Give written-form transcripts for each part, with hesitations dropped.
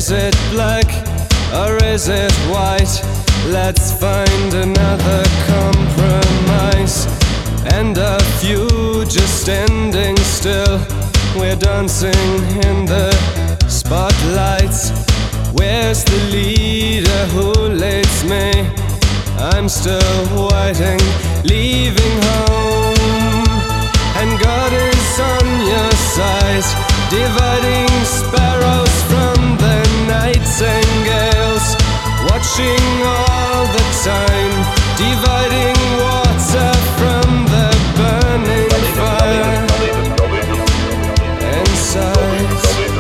Is it black or is it white? Let's find another compromise. And a few just standing still. We're dancing in the spotlights. Where's the leader who leads me? I'm still waiting, leaving home. And God is on your side, dividing sparrows from the nightingales, watching all the time, dividing water from the burning fire inside.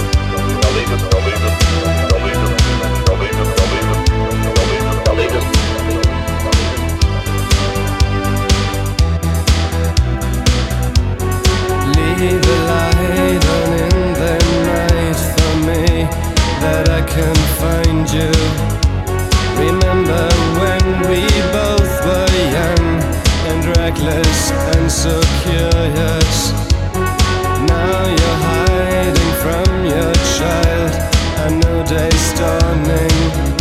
Leave the light on in the night for me, that I can find you. Remember when we both were young and reckless and so curious. Now you're hiding from your child, a new day's dawning.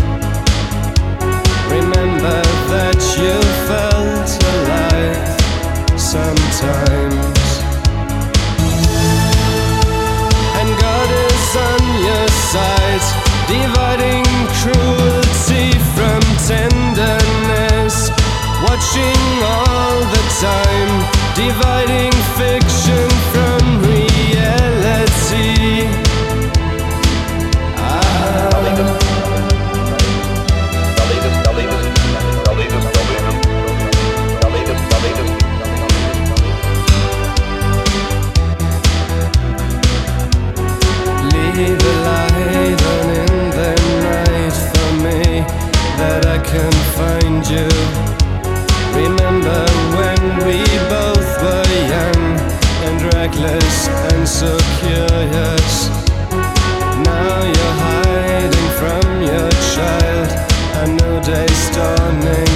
Remember that you felt alive sometimes. And God is on your side, dividing cruelty from tenderness, watching all the time, dividing fiction from reality. Leave the light on in the night for me, that I can find you. Remember when we both were young and reckless and so curious. Now you're hiding from your child, a new day's dawning.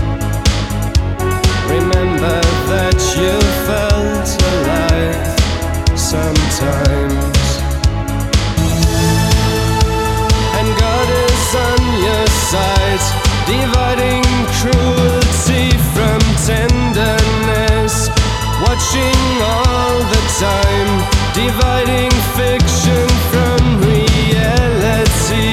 Remember that you felt alive sometimes. And God is on your side, dividing cruelty from tenderness, watching all the time, dividing fiction from reality.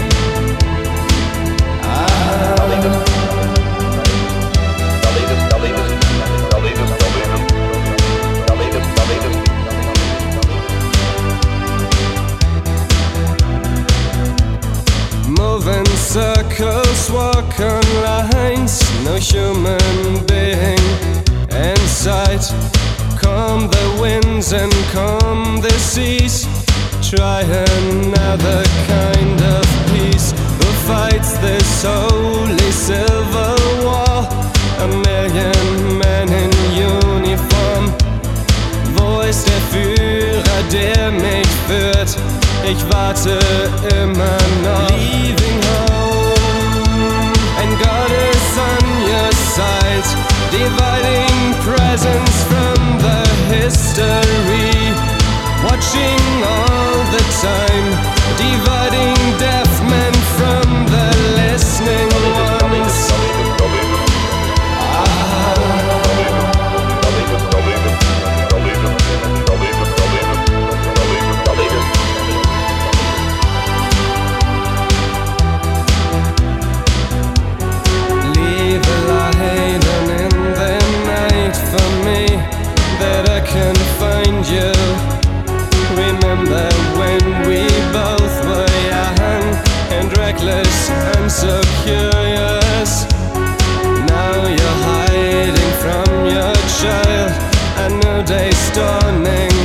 Move in circles, walk on lines, no human being in sight. Calm the winds and calm the seas. Try another kind of peace. Who fights this holy civil war? A million men in uniform. Wo ist der Führer, der mich führt? Ich warte immer noch. Leaving home, and God is on your side, dividing presence from the history, watching all the time, dividing deaf men from the listening ones. Leave a light on in the night for me, that I can find you. Remember when we both were young and reckless and so curious. Now you're hiding from your child, a new day's dawning.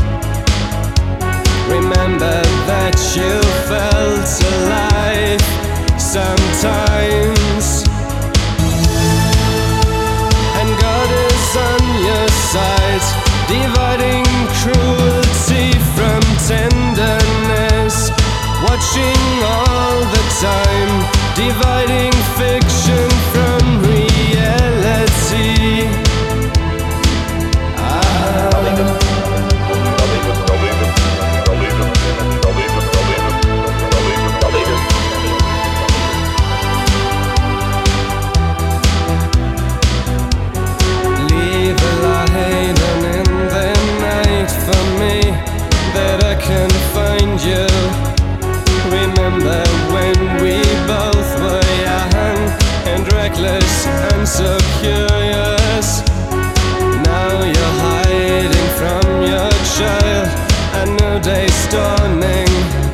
Remember that you felt alive sometimes. And God is on your side, dividing cruelty from tenderness, watching all the time, dividing fiction from reality. so curious. Now you're hiding from your child. A new day's dawning.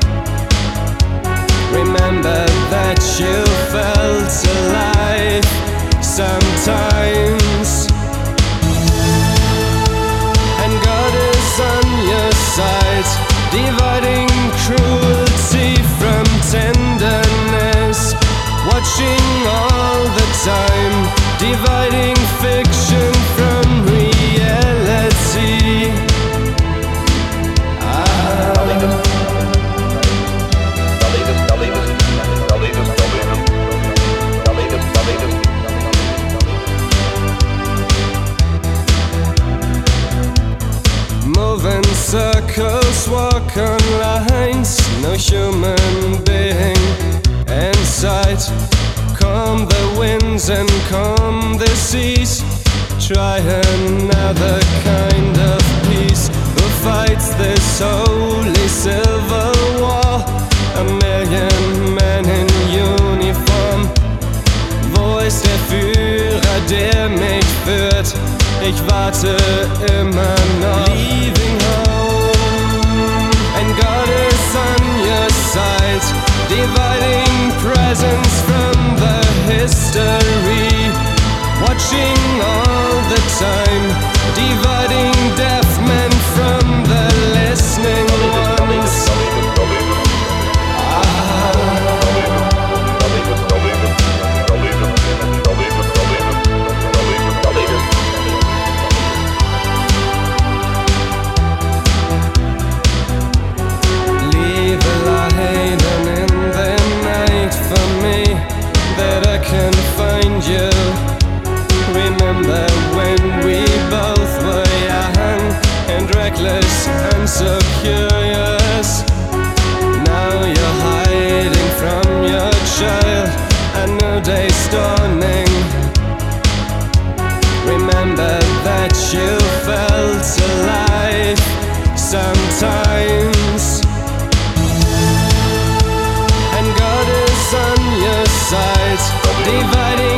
Remember that you felt alive sometimes, and God is on your side, dividing cruelty from tenderness, watching all the time, dividing fiction from reality. Moving circles, walk on lines, no human being in sight. Calm the winds and calm the seas. Try another kind of peace. Who fights this holy civil war? A million men in uniform. Wo ist der Führer, der mich führt? Ich warte immer noch. Leaving home, and God is on your side, dividing presence from the history, watching all the time, dividing deaf men from the listening ones. Remember when we both were young and reckless and so curious. Now you're hiding from your child. A new day's dawning. Remember that you felt alive sometimes, and God is on your side, dividing